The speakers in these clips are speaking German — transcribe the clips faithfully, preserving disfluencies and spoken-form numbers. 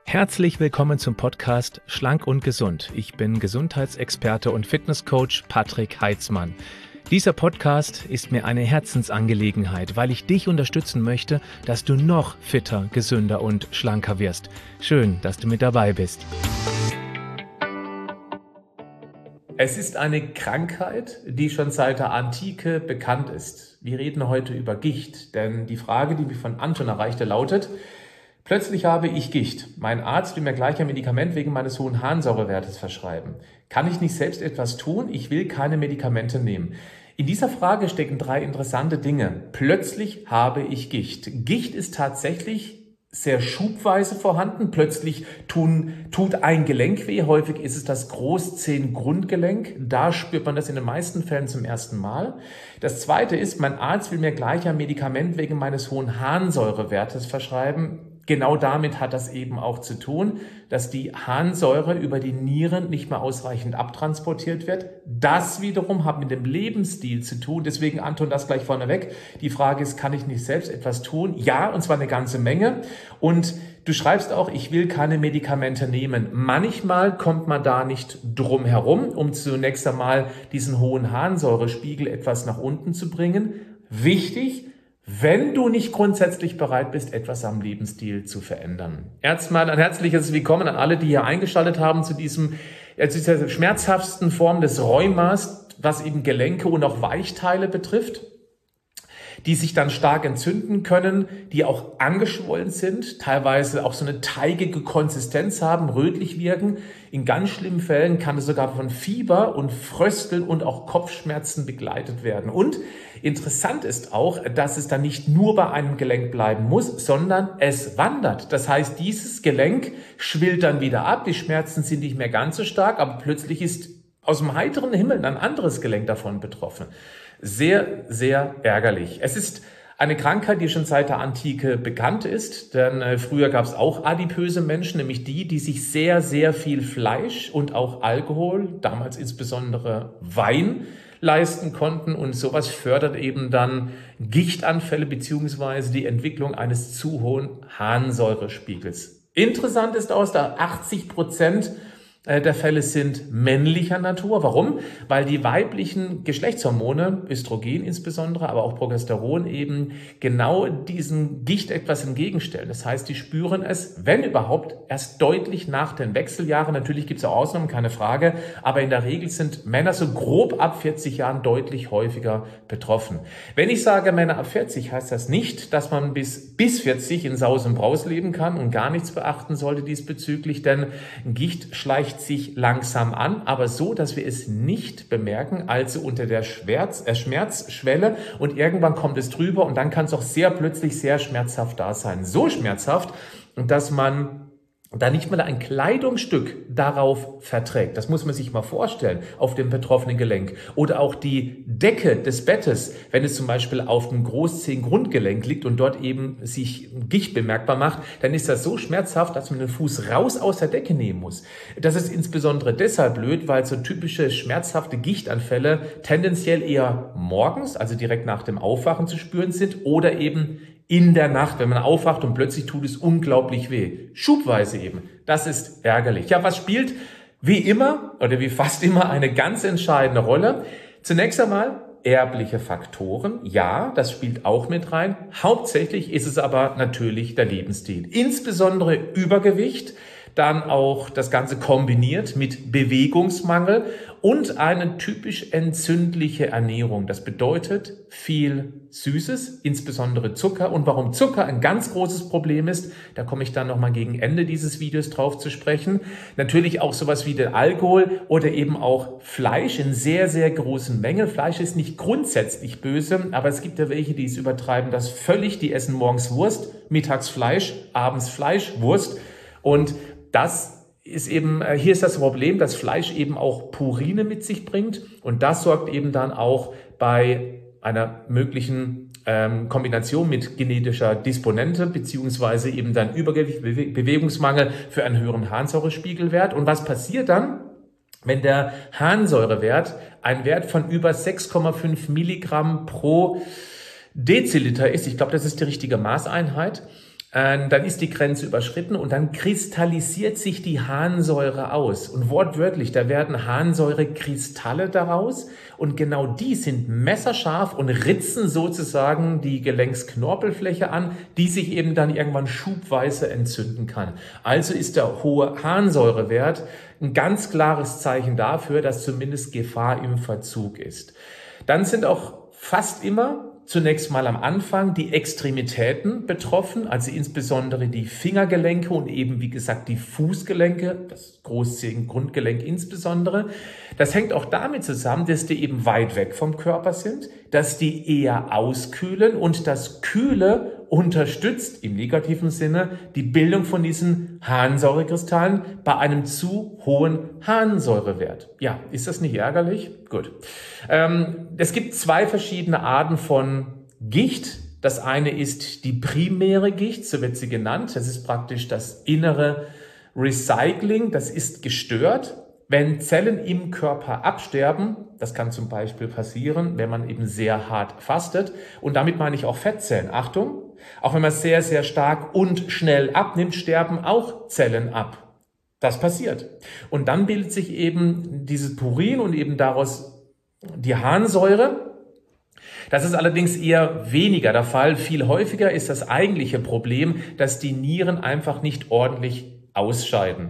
Herzlich willkommen zum Podcast Schlank und Gesund. Ich bin Gesundheitsexperte und Fitnesscoach Patrick Heitzmann. Dieser Podcast ist mir eine Herzensangelegenheit, weil ich dich unterstützen möchte, dass du noch fitter, gesünder und schlanker wirst. Schön, dass du mit dabei bist. Es ist eine Krankheit, die schon seit der Antike bekannt ist. Wir reden heute über Gicht, denn die Frage, die mich von Anton erreichte, lautet: Plötzlich habe ich Gicht. Mein Arzt will mir gleich ein Medikament wegen meines hohen Harnsäurewertes verschreiben. Kann ich nicht selbst etwas tun? Ich will keine Medikamente nehmen. In dieser Frage stecken drei interessante Dinge. Plötzlich habe ich Gicht. Gicht ist tatsächlich sehr schubweise vorhanden. Plötzlich tun, tut ein Gelenk weh. Häufig ist es das Großzehengrundgelenk. Da spürt man das in den meisten Fällen zum ersten Mal. Das zweite ist, mein Arzt will mir gleich ein Medikament wegen meines hohen Harnsäurewertes verschreiben. Genau damit hat das eben auch zu tun, dass die Harnsäure über die Nieren nicht mehr ausreichend abtransportiert wird. Das wiederum hat mit dem Lebensstil zu tun. Deswegen, Anton, das gleich vorneweg. Die Frage ist, kann ich nicht selbst etwas tun? Ja, und zwar eine ganze Menge. Und du schreibst auch, ich will keine Medikamente nehmen. Manchmal kommt man da nicht drum herum, um zunächst einmal diesen hohen Harnsäurespiegel etwas nach unten zu bringen. Wichtig: Wenn du nicht grundsätzlich bereit bist, etwas am Lebensstil zu verändern. Erstmal ein herzliches Willkommen an alle, die hier eingeschaltet haben zu diesem, äh, zu dieser schmerzhaftesten Form des Rheumas, was eben Gelenke und auch Weichteile betrifft, die sich dann stark entzünden können, die auch angeschwollen sind, teilweise auch so eine teigige Konsistenz haben, rötlich wirken. In ganz schlimmen Fällen kann es sogar von Fieber und Frösteln und auch Kopfschmerzen begleitet werden. Und interessant ist auch, dass es dann nicht nur bei einem Gelenk bleiben muss, sondern es wandert. Das heißt, dieses Gelenk schwillt dann wieder ab, die Schmerzen sind nicht mehr ganz so stark, aber plötzlich ist aus dem heiteren Himmel ein anderes Gelenk davon betroffen. Sehr, sehr ärgerlich. Es ist eine Krankheit, die schon seit der Antike bekannt ist, denn äh, früher gab es auch adipöse Menschen, nämlich die, die sich sehr, sehr viel Fleisch und auch Alkohol, damals insbesondere Wein, leisten konnten, und sowas fördert eben dann Gichtanfälle beziehungsweise die Entwicklung eines zu hohen Harnsäurespiegels. Interessant ist aus, da achtzig Prozent der Fälle sind männlicher Natur. Warum? Weil die weiblichen Geschlechtshormone, Östrogen insbesondere, aber auch Progesteron, eben genau diesen Gicht etwas entgegenstellen. Das heißt, die spüren es, wenn überhaupt, erst deutlich nach den Wechseljahren. Natürlich gibt es auch Ausnahmen, keine Frage, aber in der Regel sind Männer so grob ab vierzig Jahren deutlich häufiger betroffen. Wenn ich sage Männer ab vierzig, heißt das nicht, dass man bis, bis vierzig in Saus und Braus leben kann und gar nichts beachten sollte diesbezüglich, denn Gicht schleicht sich langsam an, aber so, dass wir es nicht bemerken, also unter der Schmerz, äh, Schmerzschwelle, und irgendwann kommt es drüber und dann kann es auch sehr plötzlich sehr schmerzhaft da sein. So schmerzhaft, dass man da nicht mal ein Kleidungsstück darauf verträgt. Das muss man sich mal vorstellen, auf dem betroffenen Gelenk. Oder auch die Decke des Bettes, wenn es zum Beispiel auf dem Großzehengrundgelenk liegt und dort eben sich Gicht bemerkbar macht, dann ist das so schmerzhaft, dass man den Fuß raus aus der Decke nehmen muss. Das ist insbesondere deshalb blöd, weil so typische schmerzhafte Gichtanfälle tendenziell eher morgens, also direkt nach dem Aufwachen, zu spüren sind, oder eben in der Nacht, wenn man aufwacht und plötzlich tut es unglaublich weh. Schubweise eben. Das ist ärgerlich. Ja, was spielt wie immer oder wie fast immer eine ganz entscheidende Rolle? Zunächst einmal erbliche Faktoren. Ja, das spielt auch mit rein. Hauptsächlich ist es aber natürlich der Lebensstil. Insbesondere Übergewicht, dann auch das Ganze kombiniert mit Bewegungsmangel und eine typisch entzündliche Ernährung. Das bedeutet viel Süßes, insbesondere Zucker. Und warum Zucker ein ganz großes Problem ist, da komme ich dann nochmal gegen Ende dieses Videos drauf zu sprechen. Natürlich auch sowas wie der Alkohol oder eben auch Fleisch in sehr, sehr großen Mengen. Fleisch ist nicht grundsätzlich böse, aber es gibt ja welche, die es übertreiben, das völlig. Die essen morgens Wurst, mittags Fleisch, abends Fleisch, Wurst. Und das ist eben, hier ist das Problem, dass Fleisch eben auch Purine mit sich bringt, und das sorgt eben dann auch bei einer möglichen ähm, Kombination mit genetischer Disponente beziehungsweise eben dann Übergewicht, Bewe- Bewegungsmangel für einen höheren Harnsäurespiegelwert. Und was passiert dann, wenn der Harnsäurewert ein Wert von über sechs Komma fünf Milligramm pro Deziliter ist? Ich glaube, das ist die richtige Maßeinheit. äh, dann ist die Grenze überschritten und dann kristallisiert sich die Harnsäure aus. Und wortwörtlich, da werden Harnsäurekristalle daraus und genau die sind messerscharf und ritzen sozusagen die Gelenksknorpelfläche an, die sich eben dann irgendwann schubweise entzünden kann. Also ist der hohe Harnsäurewert ein ganz klares Zeichen dafür, dass zumindest Gefahr im Verzug ist. Dann sind auch fast immer zunächst mal am Anfang die Extremitäten betroffen, also insbesondere die Fingergelenke und eben, wie gesagt, die Fußgelenke, das Großzehengrundgelenk insbesondere. Das hängt auch damit zusammen, dass die eben weit weg vom Körper sind, dass die eher auskühlen und das Kühle unterstützt im negativen Sinne die Bildung von diesen Harnsäurekristallen bei einem zu hohen Harnsäurewert. Ja, ist das nicht ärgerlich? Gut. Ähm, es gibt zwei verschiedene Arten von Gicht. Das eine ist die primäre Gicht, so wird sie genannt. Das ist praktisch das innere Recycling. Das ist gestört. Wenn Zellen im Körper absterben, das kann zum Beispiel passieren, wenn man eben sehr hart fastet, und damit meine ich auch Fettzellen. Achtung, auch wenn man sehr, sehr stark und schnell abnimmt, sterben auch Zellen ab. Das passiert. Und dann bildet sich eben dieses Purin und eben daraus die Harnsäure. Das ist allerdings eher weniger der Fall. Viel häufiger ist das eigentliche Problem, dass die Nieren einfach nicht ordentlich ausscheiden.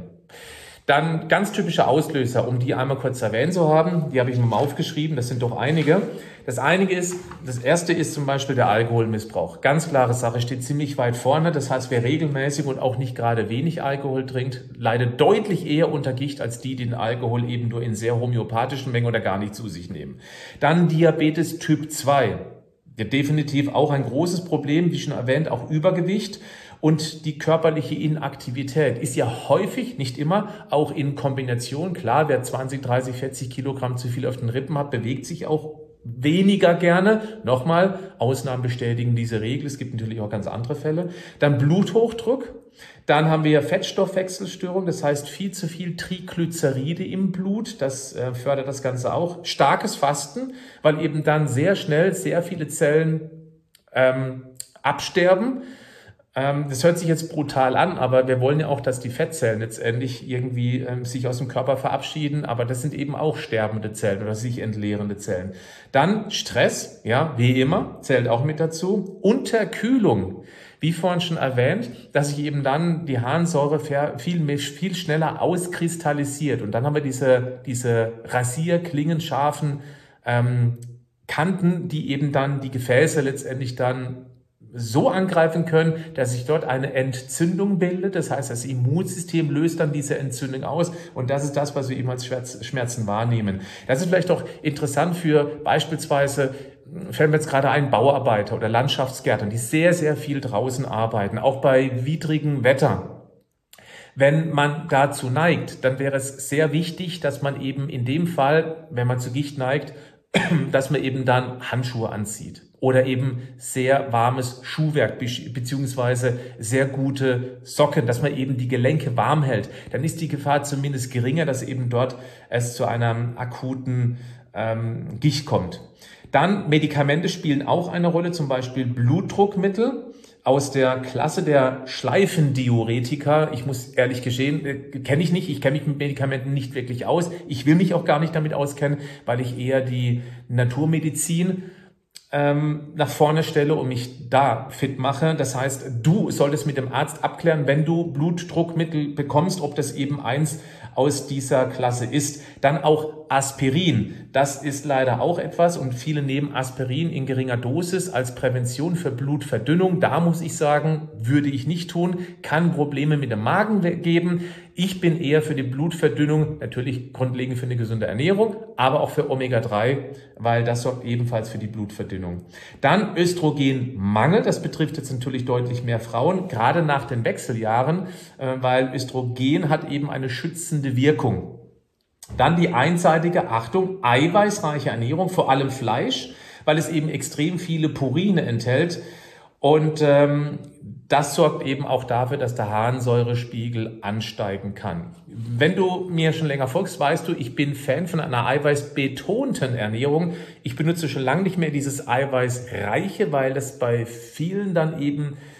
Dann ganz typische Auslöser, um die einmal kurz erwähnt zu haben, die habe ich mir mal aufgeschrieben, das sind doch einige. Das einige ist, das erste ist zum Beispiel der Alkoholmissbrauch. Ganz klare Sache, steht ziemlich weit vorne. Das heißt, wer regelmäßig und auch nicht gerade wenig Alkohol trinkt, leidet deutlich eher unter Gicht als die, die den Alkohol eben nur in sehr homöopathischen Mengen oder gar nicht zu sich nehmen. Dann Diabetes Typ zwei. Ja, definitiv auch ein großes Problem, wie schon erwähnt, auch Übergewicht. Und die körperliche Inaktivität ist ja häufig, nicht immer, auch in Kombination. Klar, wer zwanzig, dreißig, vierzig Kilogramm zu viel auf den Rippen hat, bewegt sich auch weniger gerne. Nochmal, Ausnahmen bestätigen diese Regel. Es gibt natürlich auch ganz andere Fälle. Dann Bluthochdruck. Dann haben wir Fettstoffwechselstörung, das heißt viel zu viel Triglyceride im Blut. Das äh, fördert das Ganze auch. Starkes Fasten, weil eben dann sehr schnell sehr viele Zellen ähm, absterben. Das hört sich jetzt brutal an, aber wir wollen ja auch, dass die Fettzellen letztendlich irgendwie ähm, sich aus dem Körper verabschieden, aber das sind eben auch sterbende Zellen oder sich entleerende Zellen. Dann Stress, ja, wie immer, zählt auch mit dazu. Unterkühlung, wie vorhin schon erwähnt, dass sich eben dann die Harnsäure viel, viel schneller auskristallisiert und dann haben wir diese, diese rasierklingenscharfen ähm, Kanten, die eben dann die Gefäße letztendlich dann so angreifen können, dass sich dort eine Entzündung bildet. Das heißt, das Immunsystem löst dann diese Entzündung aus und das ist das, was wir eben als Schmerzen wahrnehmen. Das ist vielleicht auch interessant für beispielsweise, fällt mir jetzt gerade ein, Bauarbeiter oder Landschaftsgärtner, die sehr, sehr viel draußen arbeiten, auch bei widrigem Wetter. Wenn man dazu neigt, dann wäre es sehr wichtig, dass man eben in dem Fall, wenn man zu Gicht neigt, dass man eben dann Handschuhe anzieht oder eben sehr warmes Schuhwerk beziehungsweise sehr gute Socken, dass man eben die Gelenke warm hält. Dann ist die Gefahr zumindest geringer, dass eben dort es zu einem akuten ähm, Gicht kommt. Dann Medikamente spielen auch eine Rolle, zum Beispiel Blutdruckmittel aus der Klasse der Schleifendiuretika. Ich muss ehrlich gestehen, äh, kenne ich nicht. Ich kenne mich mit Medikamenten nicht wirklich aus. Ich will mich auch gar nicht damit auskennen, weil ich eher die Naturmedizin ähm, nach vorne stelle und mich da fit mache. Das heißt, du solltest mit dem Arzt abklären, wenn du Blutdruckmittel bekommst, ob das eben eins aus dieser Klasse ist. Dann auch Aspirin. Das ist leider auch etwas und viele nehmen Aspirin in geringer Dosis als Prävention für Blutverdünnung. Da muss ich sagen, würde ich nicht tun, kann Probleme mit dem Magen geben. Ich bin eher für die Blutverdünnung, natürlich grundlegend für eine gesunde Ernährung, aber auch für Omega drei, weil das sorgt ebenfalls für die Blutverdünnung. Dann Östrogenmangel, das betrifft jetzt natürlich deutlich mehr Frauen, gerade nach den Wechseljahren, weil Östrogen hat eben eine schützende Wirkung. Dann die einseitige, Achtung, eiweißreiche Ernährung, vor allem Fleisch, weil es eben extrem viele Purine enthält. Und ähm, das sorgt eben auch dafür, dass der Harnsäurespiegel ansteigen kann. Wenn du mir schon länger folgst, weißt du, ich bin Fan von einer eiweißbetonten Ernährung. Ich benutze schon lange nicht mehr dieses eiweißreiche, weil das bei vielen dann eben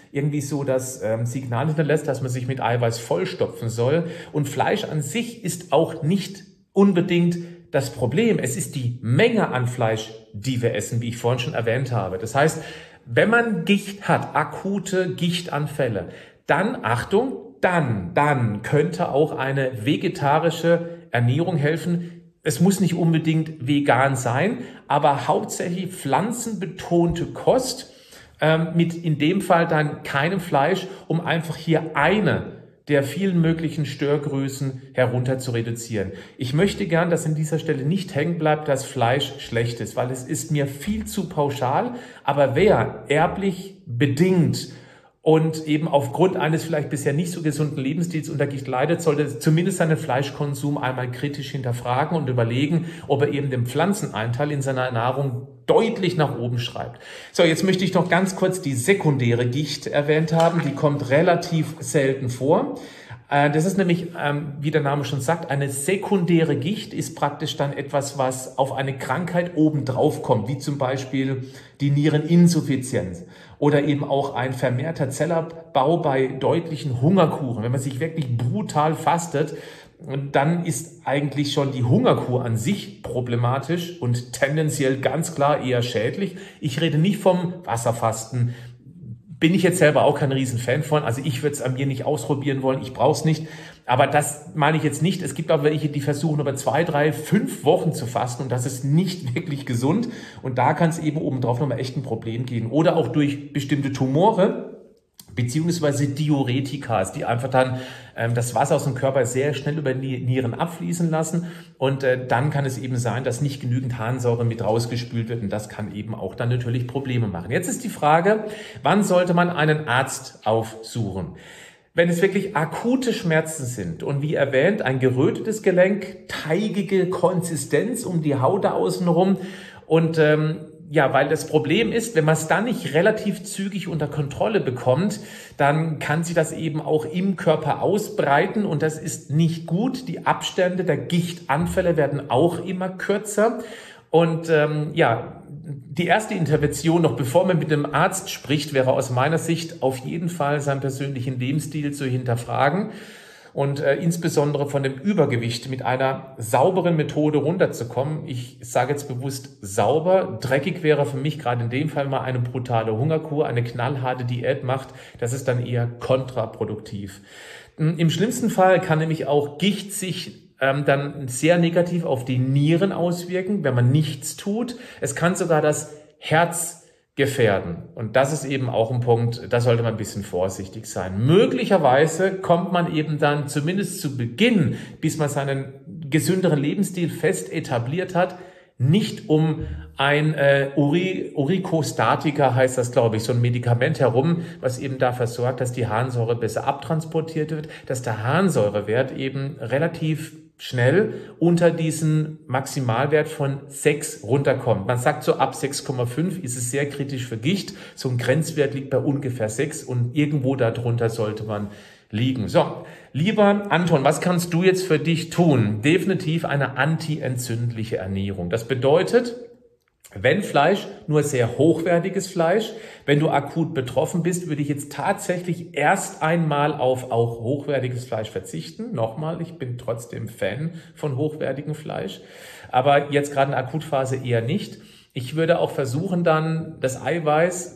irgendwie so das ähm, Signal hinterlässt, dass man sich mit Eiweiß vollstopfen soll. Und Fleisch an sich ist auch nicht unbedingt das Problem. Es ist die Menge an Fleisch, die wir essen, wie ich vorhin schon erwähnt habe. Das heißt, wenn man Gicht hat, akute Gichtanfälle, dann, Achtung, dann, dann könnte auch eine vegetarische Ernährung helfen. Es muss nicht unbedingt vegan sein, aber hauptsächlich pflanzenbetonte Kost, ähm, mit in dem Fall dann keinem Fleisch, um einfach hier eine der vielen möglichen Störgrößen herunter zu reduzieren. Ich möchte gern, dass an dieser Stelle nicht hängen bleibt, dass Fleisch schlecht ist, weil es ist mir viel zu pauschal. Aber wer erblich bedingt und eben aufgrund eines vielleicht bisher nicht so gesunden Lebensstils unter Gicht leidet, sollte zumindest seinen Fleischkonsum einmal kritisch hinterfragen und überlegen, ob er eben den Pflanzenanteil in seiner Ernährung deutlich nach oben schreibt. So, jetzt möchte ich noch ganz kurz die sekundäre Gicht erwähnt haben. Die kommt relativ selten vor. Das ist nämlich, wie der Name schon sagt, eine sekundäre Gicht ist praktisch dann etwas, was auf eine Krankheit obendrauf kommt, wie zum Beispiel die Niereninsuffizienz oder eben auch ein vermehrter Zellabbau bei deutlichen Hungerkuren. Wenn man sich wirklich brutal fastet, dann ist eigentlich schon die Hungerkur an sich problematisch und tendenziell ganz klar eher schädlich. Ich rede nicht vom Wasserfasten. Bin ich jetzt selber auch kein Riesenfan von. Also ich würde es an mir nicht ausprobieren wollen. Ich brauche es nicht. Aber das meine ich jetzt nicht. Es gibt auch welche, die versuchen, über zwei, drei, fünf Wochen zu fasten. Und das ist nicht wirklich gesund. Und da kann es eben obendrauf nochmal echt ein Problem gehen. Oder auch durch bestimmte Tumore beziehungsweise Diuretikas, die einfach dann ähm, das Wasser aus dem Körper sehr schnell über die Nieren abfließen lassen. Und äh, dann kann es eben sein, dass nicht genügend Harnsäure mit rausgespült wird. Und das kann eben auch dann natürlich Probleme machen. Jetzt ist die Frage, wann sollte man einen Arzt aufsuchen? Wenn es wirklich akute Schmerzen sind und wie erwähnt, ein gerötetes Gelenk, teigige Konsistenz um die Haut da außenrum und ähm, ja, weil das Problem ist, wenn man es dann nicht relativ zügig unter Kontrolle bekommt, dann kann sich das eben auch im Körper ausbreiten und das ist nicht gut. Die Abstände der Gichtanfälle werden auch immer kürzer und ähm, ja, die erste Intervention, noch bevor man mit dem Arzt spricht, wäre aus meiner Sicht auf jeden Fall seinen persönlichen Lebensstil zu hinterfragen. Und äh, insbesondere von dem Übergewicht mit einer sauberen Methode runterzukommen. Ich sage jetzt bewusst sauber. Dreckig wäre für mich gerade in dem Fall mal eine brutale Hungerkur, eine knallharte Diät macht. Das ist dann eher kontraproduktiv. Im schlimmsten Fall kann nämlich auch Gicht sich ähm, dann sehr negativ auf die Nieren auswirken, wenn man nichts tut. Es kann sogar das Herz gefährden. Und das ist eben auch ein Punkt, da sollte man ein bisschen vorsichtig sein. Möglicherweise kommt man eben dann zumindest zu Beginn, bis man seinen gesünderen Lebensstil fest etabliert hat, nicht um ein äh, Uri, Urikostatika heißt das, glaube ich, so ein Medikament herum, was eben dafür sorgt, dass die Harnsäure besser abtransportiert wird, dass der Harnsäurewert eben relativ schnell unter diesen Maximalwert von sechs runterkommt. Man sagt so ab sechs Komma fünf ist es sehr kritisch für Gicht. So ein Grenzwert liegt bei ungefähr sechs und irgendwo darunter sollte man liegen. So, lieber Anton, was kannst du jetzt für dich tun? Definitiv eine antientzündliche Ernährung. Das bedeutet, wenn Fleisch, nur sehr hochwertiges Fleisch. Wenn du akut betroffen bist, würde ich jetzt tatsächlich erst einmal auf auch hochwertiges Fleisch verzichten. Nochmal, ich bin trotzdem Fan von hochwertigem Fleisch, aber jetzt gerade in der Akutphase eher nicht. Ich würde auch versuchen, dann das Eiweiß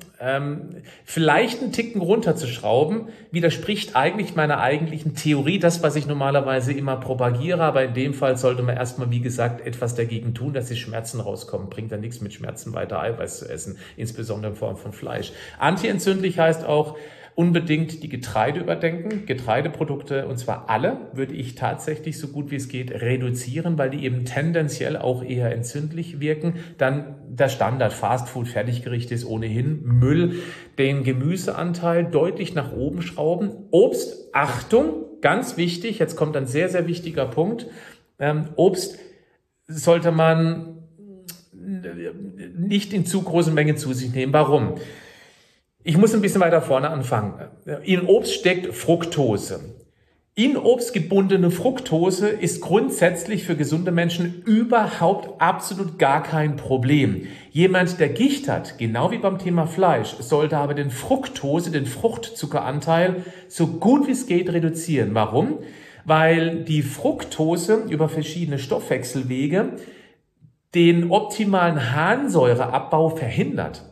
ähm, vielleicht einen Ticken runterzuschrauben, widerspricht eigentlich meiner eigentlichen Theorie, das, was ich normalerweise immer propagiere, aber in dem Fall sollte man erstmal, wie gesagt, etwas dagegen tun, dass die Schmerzen rauskommen. Bringt ja nichts mit Schmerzen weiter Eiweiß zu essen, insbesondere in Form von Fleisch. Antientzündlich heißt auch, unbedingt die Getreide überdenken. Getreideprodukte, und zwar alle, würde ich tatsächlich so gut wie es geht reduzieren, weil die eben tendenziell auch eher entzündlich wirken. Dann der Standard Fastfood, Fertiggericht ist ohnehin Müll. Den Gemüseanteil deutlich nach oben schrauben. Obst, Achtung, ganz wichtig, jetzt kommt ein sehr, sehr wichtiger Punkt. Ähm, Obst sollte man nicht in zu großen Mengen zu sich nehmen. Warum? Ich muss ein bisschen weiter vorne anfangen. In Obst steckt Fructose. In Obst gebundene Fructose ist grundsätzlich für gesunde Menschen überhaupt absolut gar kein Problem. Jemand, der Gicht hat, genau wie beim Thema Fleisch, sollte aber den Fructose, den Fruchtzuckeranteil, so gut wie es geht reduzieren. Warum? Weil die Fructose über verschiedene Stoffwechselwege den optimalen Harnsäureabbau verhindert.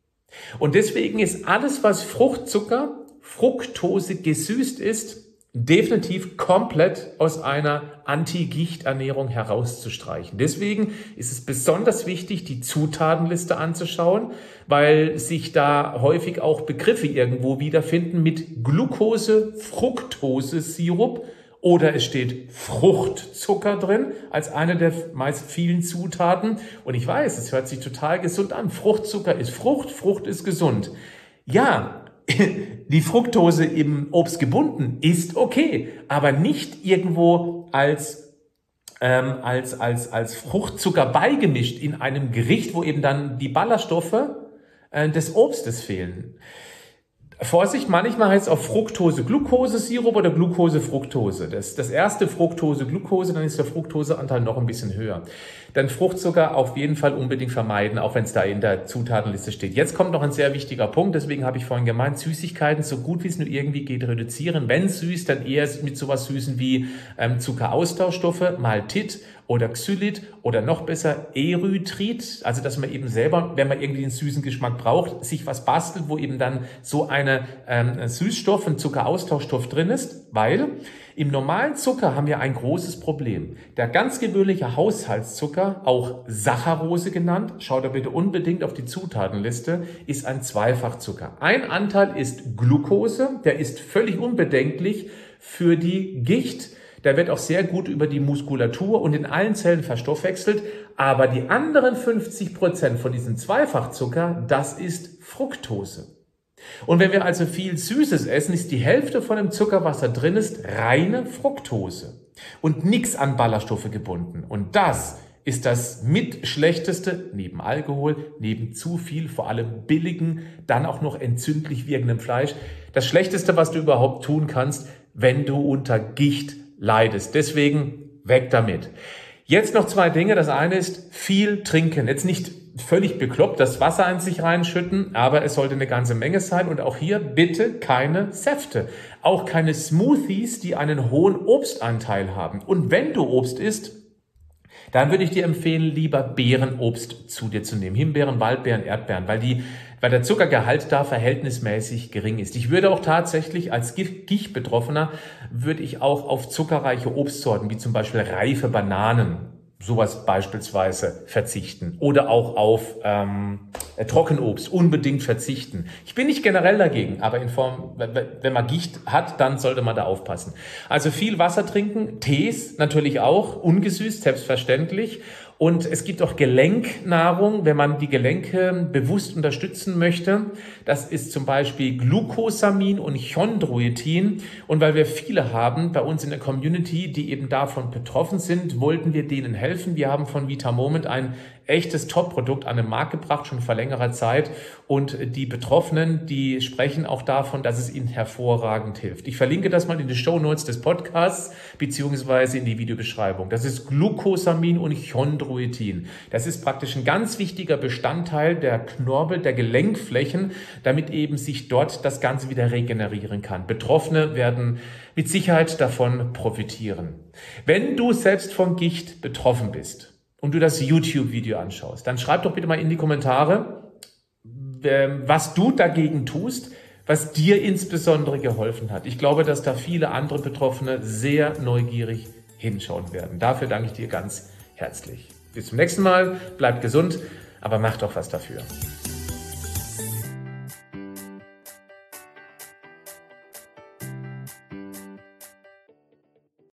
Und deswegen ist alles, was Fruchtzucker, Fructose gesüßt ist, definitiv komplett aus einer Anti-Gicht-Ernährung herauszustreichen. Deswegen ist es besonders wichtig, die Zutatenliste anzuschauen, weil sich da häufig auch Begriffe irgendwo wiederfinden mit Glucose, Fructose, Sirup oder es steht Fruchtzucker drin als eine der meist vielen Zutaten. Und ich weiß, es hört sich total gesund an. Fruchtzucker ist Frucht, Frucht ist gesund. Ja, die Fructose im Obst gebunden ist okay, aber nicht irgendwo als, ähm, als, als, als Fruchtzucker beigemischt in einem Gericht, wo eben dann die Ballaststoffe äh, des Obstes fehlen. Vorsicht, manchmal heißt es auch Fructose-Glucose-Sirup oder Glucose-Fructose. Das, das erste Fructose-Glucose, dann ist der Fructoseanteil noch ein bisschen höher. Dann Fruchtzucker auf jeden Fall unbedingt vermeiden, auch wenn es da in der Zutatenliste steht. Jetzt kommt noch ein sehr wichtiger Punkt, deswegen habe ich vorhin gemeint, Süßigkeiten so gut wie es nur irgendwie geht reduzieren. Wenn süß, dann eher mit sowas Süßen wie ähm, Zuckeraustauschstoffe, Maltit oder Xylit oder noch besser Erythrit, also dass man eben selber, wenn man irgendwie einen süßen Geschmack braucht, sich was bastelt, wo eben dann so eine ähm, Süßstoff, ein Zuckeraustauschstoff drin ist, weil im normalen Zucker haben wir ein großes Problem. Der ganz gewöhnliche Haushaltszucker, auch Saccharose genannt, schaut da bitte unbedingt auf die Zutatenliste, ist ein Zweifachzucker. Ein Anteil ist Glucose, der ist völlig unbedenklich für die Gicht. Der wird auch sehr gut über die Muskulatur und in allen Zellen verstoffwechselt. Aber die anderen fünfzig Prozent von diesem Zweifachzucker, das ist Fructose. Und wenn wir also viel Süßes essen, ist die Hälfte von dem Zucker, was da drin ist, reine Fructose. Und nichts an Ballaststoffe gebunden. Und das ist das mit schlechteste, neben Alkohol, neben zu viel, vor allem billigen, dann auch noch entzündlich wirkendem Fleisch. Das Schlechteste, was du überhaupt tun kannst, wenn du unter Gicht leidest. Deswegen weg damit. Jetzt noch zwei Dinge. Das eine ist viel trinken. Jetzt nicht völlig bekloppt das Wasser in sich reinschütten, aber es sollte eine ganze Menge sein. Und auch hier bitte keine Säfte. Auch keine Smoothies, die einen hohen Obstanteil haben. Und wenn du Obst isst, dann würde ich dir empfehlen, lieber Beerenobst zu dir zu nehmen. Himbeeren, Waldbeeren, Erdbeeren, weil die weil der Zuckergehalt da verhältnismäßig gering ist. Ich würde auch tatsächlich als Gichtbetroffener würde ich auch auf zuckerreiche Obstsorten, wie zum Beispiel reife Bananen, sowas beispielsweise verzichten. Oder auch auf ähm, Trockenobst unbedingt verzichten. Ich bin nicht generell dagegen, aber in Form, wenn man Gicht hat, dann sollte man da aufpassen. Also viel Wasser trinken, Tees natürlich auch, ungesüßt, selbstverständlich. Und es gibt auch Gelenknahrung, wenn man die Gelenke bewusst unterstützen möchte. Das ist zum Beispiel Glucosamin und Chondroitin. Und weil wir viele haben bei uns in der Community, die eben davon betroffen sind, wollten wir denen helfen. Wir haben von Vitamoment ein echtes Top-Produkt an den Markt gebracht, schon vor längerer Zeit. Und die Betroffenen, die sprechen auch davon, dass es ihnen hervorragend hilft. Ich verlinke das mal in die Shownotes des Podcasts beziehungsweise in die Videobeschreibung. Das ist Glucosamin und Chondroitin. Das ist praktisch ein ganz wichtiger Bestandteil der Knorpel, der Gelenkflächen, damit eben sich dort das Ganze wieder regenerieren kann. Betroffene werden mit Sicherheit davon profitieren. Wenn du selbst von Gicht betroffen bist und du das YouTube-Video anschaust, dann schreib doch bitte mal in die Kommentare, was du dagegen tust, was dir insbesondere geholfen hat. Ich glaube, dass da viele andere Betroffene sehr neugierig hinschauen werden. Dafür danke ich dir ganz herzlich. Bis zum nächsten Mal, bleib gesund, aber mach doch was dafür.